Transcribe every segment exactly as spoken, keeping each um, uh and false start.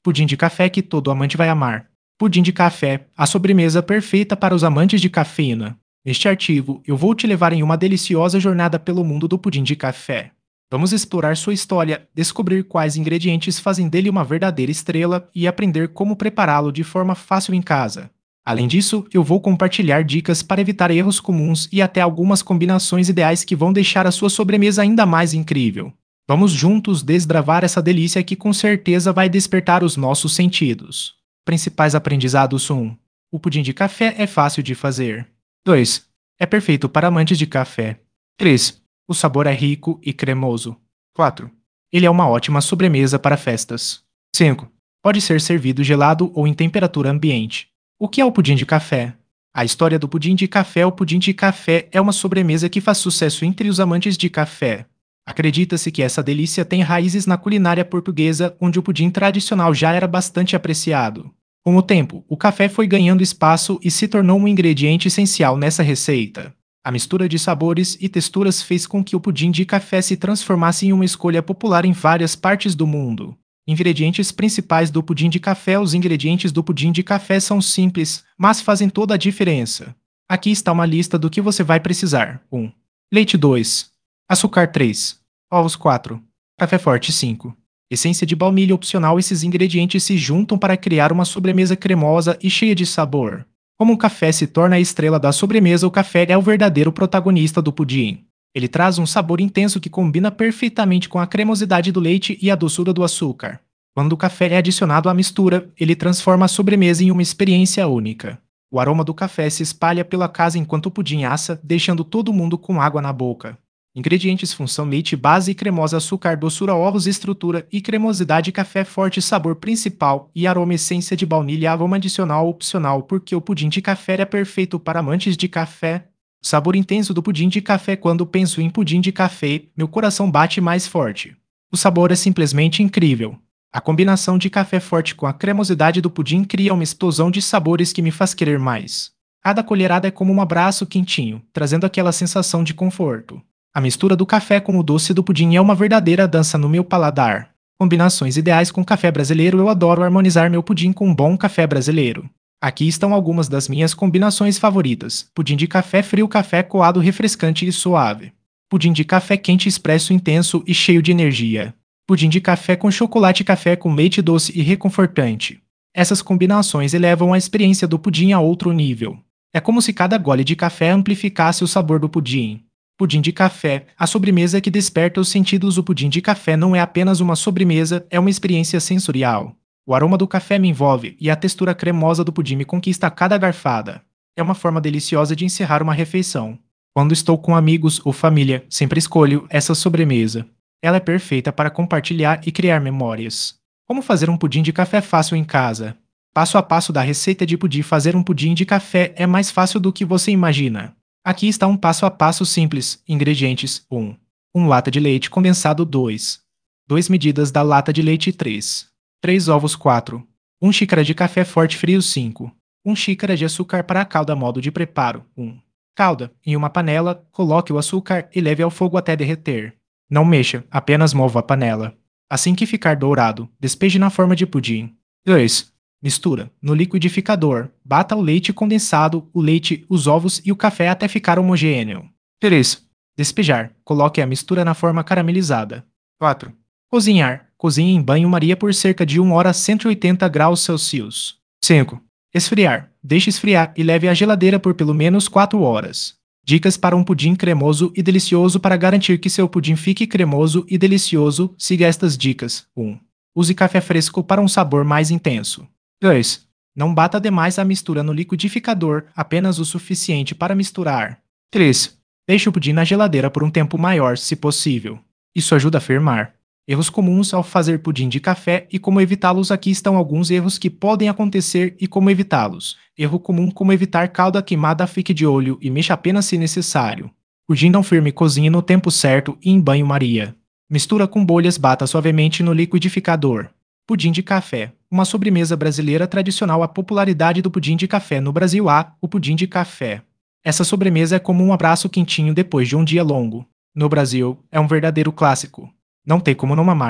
Pudim de café que todo amante vai amar. Pudim de café, a sobremesa perfeita para os amantes de cafeína. Neste artigo, eu vou te levar em uma deliciosa jornada pelo mundo do pudim de café. Vamos explorar sua história, descobrir quais ingredientes fazem dele uma verdadeira estrela e aprender como prepará-lo de forma fácil em casa. Além disso, eu vou compartilhar dicas para evitar erros comuns e até algumas combinações ideais que vão deixar a sua sobremesa ainda mais incrível. Vamos juntos desbravar essa delícia que com certeza vai despertar os nossos sentidos. Principais aprendizados: um. O pudim de café é fácil de fazer. dois. É perfeito para amantes de café. três. O sabor é rico e cremoso. quatro. Ele é uma ótima sobremesa para festas. cinco. Pode ser servido gelado ou em temperatura ambiente. O que é o pudim de café? A história do pudim de café. O pudim de café é uma sobremesa que faz sucesso entre os amantes de café. Acredita-se que essa delícia tem raízes na culinária portuguesa, onde o pudim tradicional já era bastante apreciado. Com o tempo, o café foi ganhando espaço e se tornou um ingrediente essencial nessa receita. A mistura de sabores e texturas fez com que o pudim de café se transformasse em uma escolha popular em várias partes do mundo. Ingredientes principais do pudim de café. Os ingredientes do pudim de café são simples, mas fazem toda a diferença. Aqui está uma lista do que você vai precisar. um. Leite dois. Açúcar três. Ovos quatro. Café forte cinco. Essência de baunilha opcional. Esses ingredientes se juntam para criar uma sobremesa cremosa e cheia de sabor. Como o café se torna a estrela da sobremesa, o café é o verdadeiro protagonista do pudim. Ele traz um sabor intenso que combina perfeitamente com a cremosidade do leite e a doçura do açúcar. Quando o café é adicionado à mistura, ele transforma a sobremesa em uma experiência única. O aroma do café se espalha pela casa enquanto o pudim assa, deixando todo mundo com água na boca. Ingredientes: função leite base e cremosa, açúcar, doçura, ovos, estrutura e cremosidade, café forte, sabor principal e aroma, essência de baunilha, aroma adicional opcional. Porque o pudim de café é perfeito para amantes de café. Sabor intenso do pudim de café. Quando penso em pudim de café, meu coração bate mais forte. O sabor é simplesmente incrível. A combinação de café forte com a cremosidade do pudim cria uma explosão de sabores que me faz querer mais. Cada colherada é como um abraço quentinho, trazendo aquela sensação de conforto. A mistura do café com o doce do pudim é uma verdadeira dança no meu paladar. Combinações ideais com café brasileiro. Eu adoro harmonizar meu pudim com um bom café brasileiro. Aqui estão algumas das minhas combinações favoritas. Pudim de café frio, café coado refrescante e suave. Pudim de café quente, expresso intenso e cheio de energia. Pudim de café com chocolate, café com leite doce e reconfortante. Essas combinações elevam a experiência do pudim a outro nível. É como se cada gole de café amplificasse o sabor do pudim. Pudim de café, a sobremesa que desperta os sentidos. O pudim de café não é apenas uma sobremesa, é uma experiência sensorial. O aroma do café me envolve e a textura cremosa do pudim me conquista a cada garfada. É uma forma deliciosa de encerrar uma refeição. Quando estou com amigos ou família, sempre escolho essa sobremesa. Ela é perfeita para compartilhar e criar memórias. Como fazer um pudim de café fácil em casa? Passo a passo da receita de pudim. Fazer um pudim de café é mais fácil do que você imagina. Aqui está um passo a passo simples. Ingredientes: um. um lata de leite condensado dois. duas medidas da lata de leite três. três ovos quatro. uma xícara de café forte frio cinco. uma xícara de açúcar para a calda. Modo de preparo: um. Calda. Em uma panela, coloque o açúcar e leve ao fogo até derreter. Não mexa, apenas mova a panela. Assim que ficar dourado, despeje na forma de pudim. dois. Mistura. No liquidificador, bata o leite condensado, o leite, os ovos e o café até ficar homogêneo. três. Despejar. Coloque a mistura na forma caramelizada. quatro. Cozinhar. Cozinhe em banho-maria por cerca de uma hora a cento e oitenta graus Celsius. cinco. Esfriar. Deixe esfriar e leve à geladeira por pelo menos quatro horas. Dicas para um pudim cremoso e delicioso. Para garantir que seu pudim fique cremoso e delicioso, siga estas dicas. um. Use café fresco para um sabor mais intenso. dois. Não bata demais a mistura no liquidificador, apenas o suficiente para misturar. três. Deixe o pudim na geladeira por um tempo maior, se possível. Isso ajuda a firmar. Erros comuns ao fazer pudim de café e como evitá-los. Aqui estão alguns erros que podem acontecer e como evitá-los. Erro comum: como evitar calda queimada. Fique de olho e mexa apenas se necessário. Pudim não firme. Cozinhe no tempo certo e em banho-maria. Mistura com bolhas. Bata suavemente no liquidificador. Pudim de café, uma sobremesa brasileira tradicional. A popularidade do pudim de café no Brasil. Há o pudim de café. Essa sobremesa é como um abraço quentinho depois de um dia longo. No Brasil, é um verdadeiro clássico. Não tem como não amar.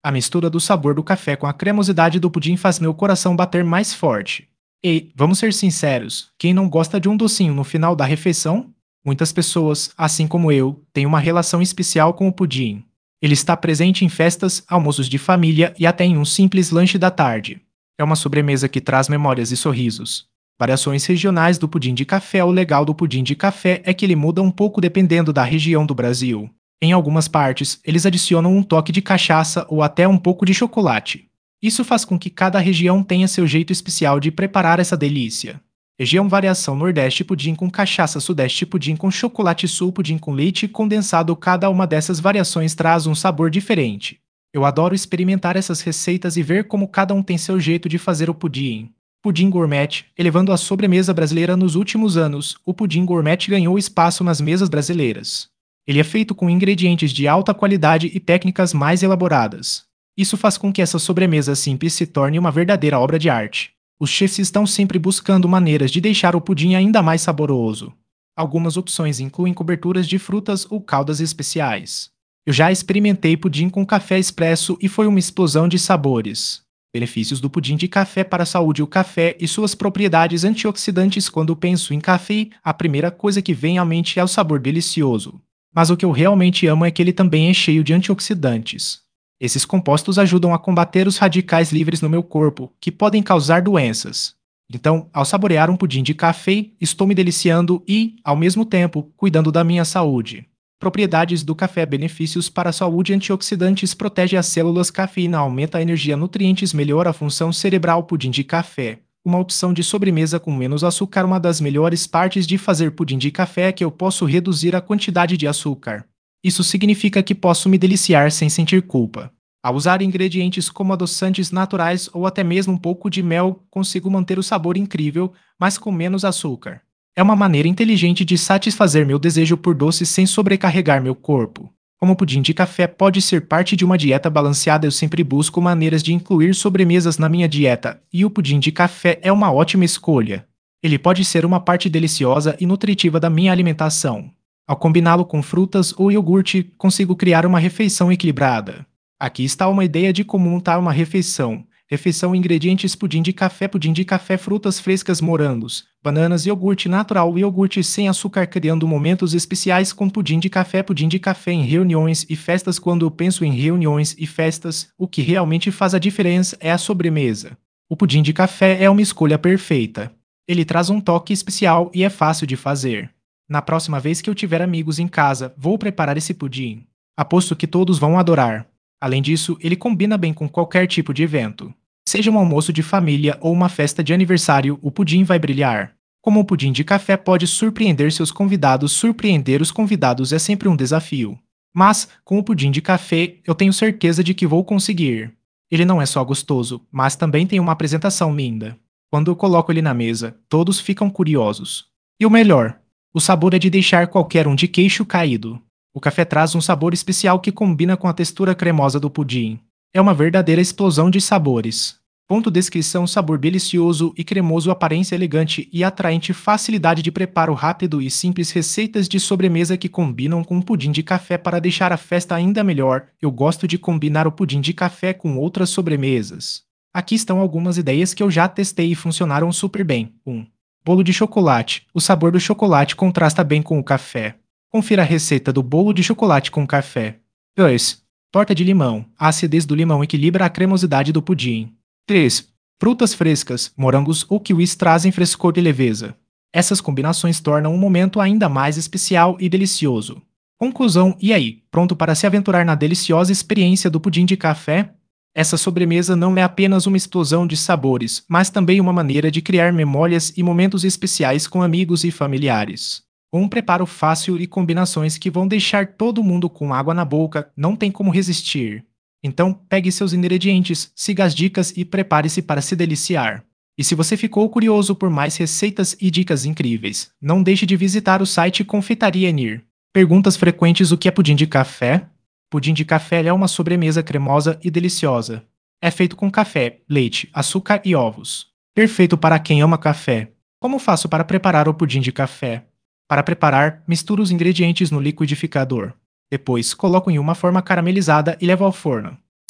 A mistura do sabor do café com a cremosidade do pudim faz meu coração bater mais forte. E, vamos ser sinceros, quem não gosta de um docinho no final da refeição? Muitas pessoas, assim como eu, têm uma relação especial com o pudim. Ele está presente em festas, almoços de família e até em um simples lanche da tarde. É uma sobremesa que traz memórias e sorrisos. Variações regionais do pudim de café. O legal do pudim de café é que ele muda um pouco dependendo da região do Brasil. Em algumas partes, eles adicionam um toque de cachaça ou até um pouco de chocolate. Isso faz com que cada região tenha seu jeito especial de preparar essa delícia. Região variação Nordeste pudim com cachaça, Sudeste pudim com chocolate, Sul pudim com leite condensado. Cada uma dessas variações traz um sabor diferente. Eu adoro experimentar essas receitas e ver como cada um tem seu jeito de fazer o pudim. Pudim gourmet, elevando a sobremesa brasileira nos últimos anos, o pudim gourmet ganhou espaço nas mesas brasileiras. Ele é feito com ingredientes de alta qualidade e técnicas mais elaboradas. Isso faz com que essa sobremesa simples se torne uma verdadeira obra de arte. Os chefs estão sempre buscando maneiras de deixar o pudim ainda mais saboroso. Algumas opções incluem coberturas de frutas ou caldas especiais. Eu já experimentei pudim com café expresso e foi uma explosão de sabores. Benefícios do pudim de café para a saúde. O café e suas propriedades antioxidantes. Quando penso em café, a primeira coisa que vem à mente é o sabor delicioso. Mas o que eu realmente amo é que ele também é cheio de antioxidantes. Esses compostos ajudam a combater os radicais livres no meu corpo, que podem causar doenças. Então, ao saborear um pudim de café, estou me deliciando e, ao mesmo tempo, cuidando da minha saúde. Propriedades do café. Benefícios para a saúde. Antioxidantes. Protege as células. Cafeína aumenta a energia. Nutrientes. Melhora a função cerebral. Pudim de café. Uma opção de sobremesa com menos açúcar. Uma das melhores partes de fazer pudim de café é que eu posso reduzir a quantidade de açúcar. Isso significa que posso me deliciar sem sentir culpa. Ao usar ingredientes como adoçantes naturais ou até mesmo um pouco de mel, consigo manter o sabor incrível, mas com menos açúcar. É uma maneira inteligente de satisfazer meu desejo por doces sem sobrecarregar meu corpo. Como o pudim de café pode ser parte de uma dieta balanceada, eu sempre busco maneiras de incluir sobremesas na minha dieta, e o pudim de café é uma ótima escolha. Ele pode ser uma parte deliciosa e nutritiva da minha alimentação. Ao combiná-lo com frutas ou iogurte, consigo criar uma refeição equilibrada. Aqui está uma ideia de como montar uma refeição. Refeição. Ingredientes: pudim de café, pudim de café, frutas frescas, morangos, bananas, iogurte natural, iogurte sem açúcar. Criando momentos especiais com pudim de café. Pudim de café em reuniões e festas. Quando eu penso em reuniões e festas, o que realmente faz a diferença é a sobremesa. O pudim de café é uma escolha perfeita. Ele traz um toque especial e é fácil de fazer. Na próxima vez que eu tiver amigos em casa, vou preparar esse pudim. Aposto que todos vão adorar. Além disso, ele combina bem com qualquer tipo de evento. Seja um almoço de família ou uma festa de aniversário, o pudim vai brilhar. Como o pudim de café pode surpreender seus convidados, surpreender os convidados é sempre um desafio. Mas, com o pudim de café, eu tenho certeza de que vou conseguir. Ele não é só gostoso, mas também tem uma apresentação linda. Quando eu coloco ele na mesa, todos ficam curiosos. E o melhor, o sabor é de deixar qualquer um de queixo caído. O café traz um sabor especial que combina com a textura cremosa do pudim. É uma verdadeira explosão de sabores. Ponto. Descrição: sabor delicioso e cremoso, aparência elegante e atraente, facilidade de preparo rápido e simples, receitas de sobremesa que combinam com o pudim de café para deixar a festa ainda melhor. Eu gosto de combinar o pudim de café com outras sobremesas. Aqui estão algumas ideias que eu já testei e funcionaram super bem. um. Bolo de chocolate. O sabor do chocolate contrasta bem com o café. Confira a receita do bolo de chocolate com café. dois. Torta de limão. A acidez do limão equilibra a cremosidade do pudim. três. Frutas frescas, morangos ou kiwis trazem frescor e leveza. Essas combinações tornam um momento ainda mais especial e delicioso. Conclusão: e aí, pronto para se aventurar na deliciosa experiência do pudim de café? Essa sobremesa não é apenas uma explosão de sabores, mas também uma maneira de criar memórias e momentos especiais com amigos e familiares. Um preparo fácil e combinações que vão deixar todo mundo com água na boca, não tem como resistir. Então, pegue seus ingredientes, siga as dicas e prepare-se para se deliciar. E se você ficou curioso por mais receitas e dicas incríveis, não deixe de visitar o site Confeitaria Enir. Perguntas frequentes: o que é pudim de café? Pudim de café é uma sobremesa cremosa e deliciosa. É feito com café, leite, açúcar e ovos. Perfeito para quem ama café. Como faço para preparar o pudim de café? Para preparar, misture os ingredientes no liquidificador. Depois, coloco em uma forma caramelizada e levo ao forno.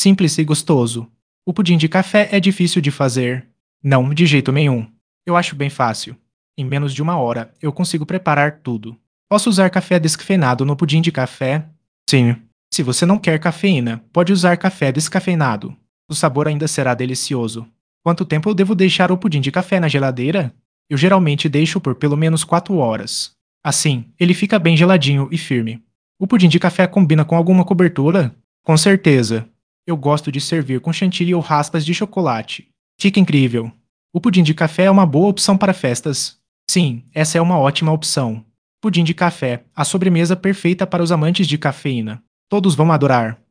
Simples e gostoso. O pudim de café é difícil de fazer? Não, de jeito nenhum. Eu acho bem fácil. Em menos de uma hora, eu consigo preparar tudo. Posso usar café descafeinado no pudim de café? Sim. Se você não quer cafeína, pode usar café descafeinado. O sabor ainda será delicioso. Quanto tempo eu devo deixar o pudim de café na geladeira? Eu geralmente deixo por pelo menos quatro horas. Assim, ele fica bem geladinho e firme. O pudim de café combina com alguma cobertura? Com certeza. Eu gosto de servir com chantilly ou raspas de chocolate. Fica incrível. O pudim de café é uma boa opção para festas. Sim, essa é uma ótima opção. Pudim de café, a sobremesa perfeita para os amantes de cafeína. Todos vão adorar.